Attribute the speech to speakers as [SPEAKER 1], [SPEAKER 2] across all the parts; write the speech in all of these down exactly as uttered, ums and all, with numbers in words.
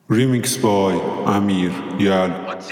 [SPEAKER 1] Remix by امیر یل.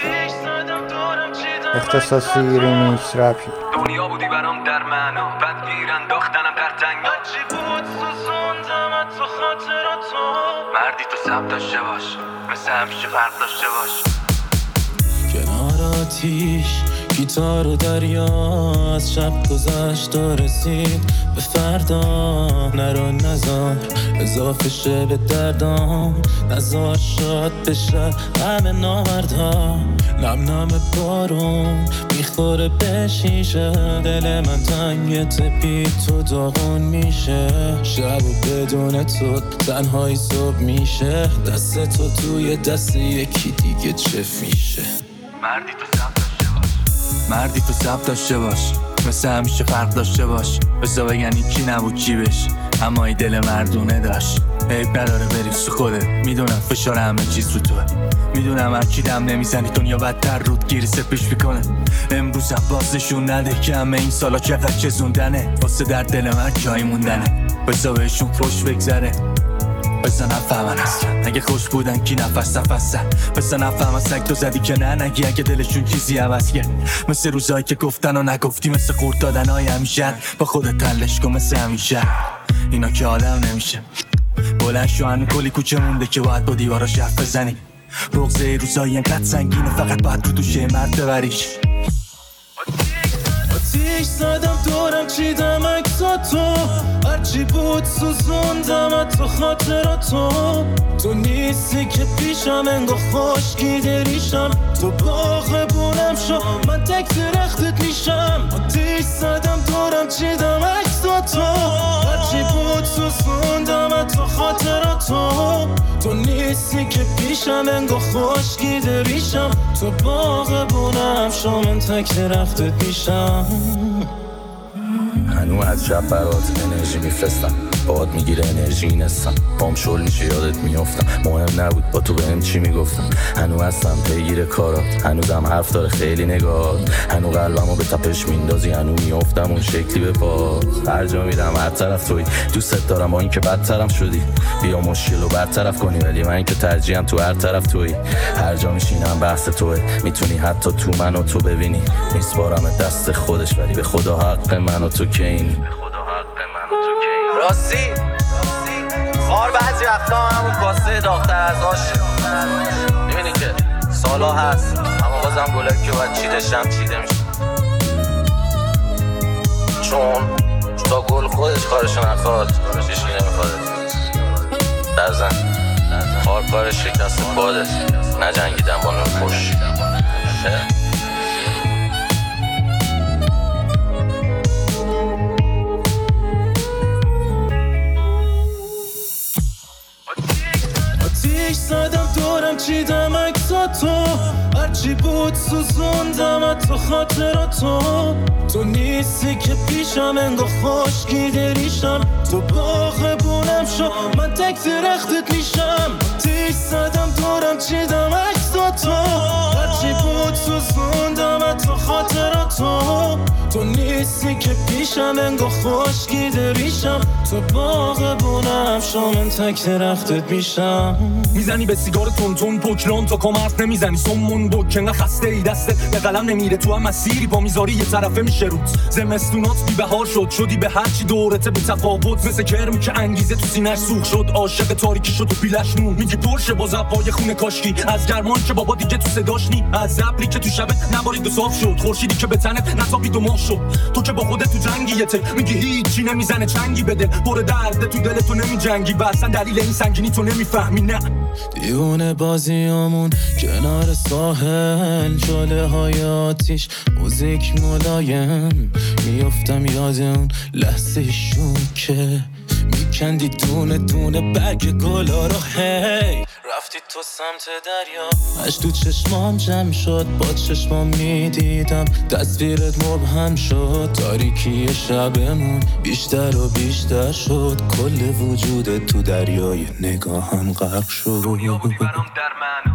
[SPEAKER 2] اختصاصی ریمیکس رپی.
[SPEAKER 3] دنیا بودی برام در معنا، بد گیر انداختنم در تنگنا. چی بود سوزوندم تو خاطراتو. مردی تو سب داشته باش، مثل همیشه فرق داشته باش.
[SPEAKER 4] کنار آتیش گیتار و دریا، از شب گذشت و رسید به فردا. نرو نزار اضافه شه به دردام، نزار شاد بشه همه نامردها. نم نم بارون میخوره به شیشه، دل من تنگ تپی تو داغون میشه. شب و بدون تو تنهایی صبح میشه، دست تو توی دست یکی دیگه چف میشه.
[SPEAKER 3] مردی تو سب داشته باش، مردی تو سب داشته باش، مثل همیشه فرق داشته باش. بسا بگن کی نبود کی بش، اما ای دل مردونه داشت. عیب نداره بری سو خوده، میدونم فشار همه چیز رو توه. میدونم هر کی دم نمیزنی دنیا بدتر رود گیری سپیش میکنه. امروز هم بازشون نده که همه این سالا چقدر چزوندنه. واسه در دل من جایی موندنه، بسا بهشون خوش بگذره. بسا نفهمن اصلا اگه خوش بودن کی نفس نفسن. بسا نفهمن سگ تو زدی که نه نگی اگه دلشون چیزی عوض کرد. مثل روزایی که گفتن و نگفتی، مثل قورت دادن های همیشه. با خودت تلش کن مثل همیشه، اینا که آدم نمیشه. بلند شو هنو کلی کوچه مونده که باید با دیوارا شف بزنی. بغضه روزایی انقدر سنگینه فقط باید رو دوشه مرد ببریش. آتیش زدم دورم چیدم اکساتو، هرچی بود سوزوندم تو خاطراتو. تو نیستی که پیشم انگاه خشکی دریشم، تو باغ بونم شو من تک درختت میشم. آتیش زدم دورم چیدم اکساتو، هرچی بود سوزوندم تو خاطراتو. تو نیستی که پیشم انگاه خشکی دریشم، تو باغ بونم شو من تک درختت میشم.
[SPEAKER 5] هنو از شب برات انرژی میفرستم، باد میگیره انرژی نستم. بام شل میشه یادت میافتم، مهم نبود با تو بهم چی میگفتم. هنو هستم پیگیر کارات، هنوزم حرف داره خیلی نگات. هنو قلبمو به تپش میندازی، هنو میافتم اون شکلی به پا. هر جا میرم هر طرف توی دوست دارم، با این که بدترم شدی. بیا مشکلو برطرف کنی، ولی من که ترجیحم تو هر طرف توی. هر جا میشینم بحث توه، میتونی حتی تو منو تو ببینی. میسپارم دست خودش، ولی به خدا حق منو تو که اینی.
[SPEAKER 6] راستی خار بعضی وقتا همون کاسه داغ‌تر از آش. میبینی که سالا هست اما بازم گلک که باید چیدشم چیده میشه، چون تا گل خودش کارشو نخواد چیشی نمیخواد. در زن خار کارش شکست باده، نجنگیدن با نور خوش.
[SPEAKER 4] آتیش زدم دورم چیدم اکساتو، هرچی بود سوزوندم تو خاطراتو. تو نیستی که پیشم انگاه خشکی دریشم، تو باغ بونم شو من تک درختت میشم. آتیش زدم دورم چیدم اکساتو، هرچی بود سوزوندم تو خاطراتو. تو نیستی که پیشم انگاه خشکی دریشم، تو باغ بونم شو من تک درختت میشم.
[SPEAKER 7] میزنی به سیگار تون تون پوکلون تا کم حرف نمیزنی. سمون بک انقدر خسته ای دسته به قلم نمیره، تو هم مسیری با میذاری یه طرفه میشه روت. زمستونات بی بهار شد، شدی به هرچی دورته به تفاوت. مثل کرمی که انگیزه تو سینه‌اش سوخ شد، عاشق تاریکی شد و پیلش نون. میگی پرشه با زبای خونه کاشکی، از گرمان که بابا دیگه تو صداش نی. از ابری که تو شب نبارید و صاف شد، خورشیدی که به تنت نتابید و ماه شد. تو که با خودت تو جنگی یه ته، میگی هیچی نمیزنه چنگی بده. پر درد تو دل تو نمیجنگی و اصلا دلیل این سنگینی تو نمیفهمی. نه
[SPEAKER 4] دیونه بازیامون کنار ساحل، جاله های آتیش موزیک ملایم. میافتم یاد اون لحظه شون که میکندی دونه دونه برگ گلا رو. هی رفتی تو سمت دریا، اش تو چشمام جمع شد، با چشمام میدیدم تصویرت مبهم شد. تاریکی شبمون بیشتر و بیشتر شد، کل وجودت تو دریای نگاهم غرق شد.
[SPEAKER 3] دنیا بودی برام در معنا،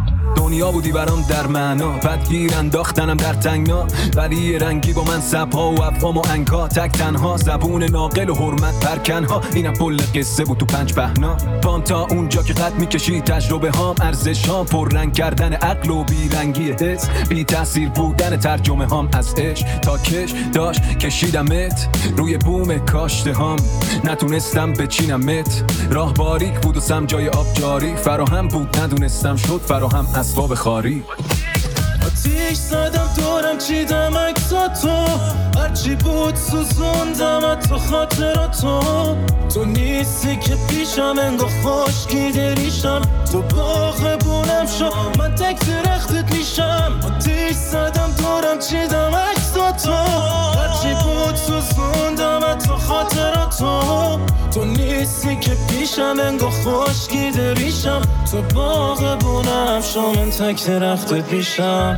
[SPEAKER 7] دنیا بودی برام در معنا، بدگیر انداختنم در تنگنا، ولی رنگی با من سبها و افهام و انکا، تک تنها زبون ناقل و حرمت پرکنها. اینم کل قصه بود تو پنج پهنا، پام تا اونجا که قد میکشی تجربه هام، ارزش هام پر رنگ کردن عقل و بیرنگی حس، بی تاثیر بودن ترجمه هام از عشق تا کش داشت کشیدمت روی بوم کاشته هام، نتونستم بچینمت، راه باریک بود و سم جای آب جاری فراهم بود، ندونستم شد فراهم اسباب خاری.
[SPEAKER 4] آتیش زدم دورم چیدم عکسا تو، هرچی بود سوزوندم تو خاطراتو، تو نیستی که پیشم انگار خشکی دریشم، تو باغ بونم شو من تک درختت میشم. آتیش زدم دورم چیدم عکسا تو، هرچی بود سوزوندم تو خاطراتو، تو نیستی که پیشم انگار خشکی دریشم، تو باغ بونم شو من تک درختت میشم.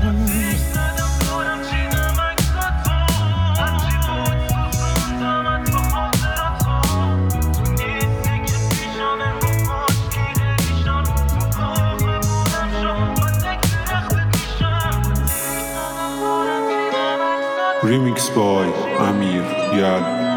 [SPEAKER 1] Remix by Amir Yal.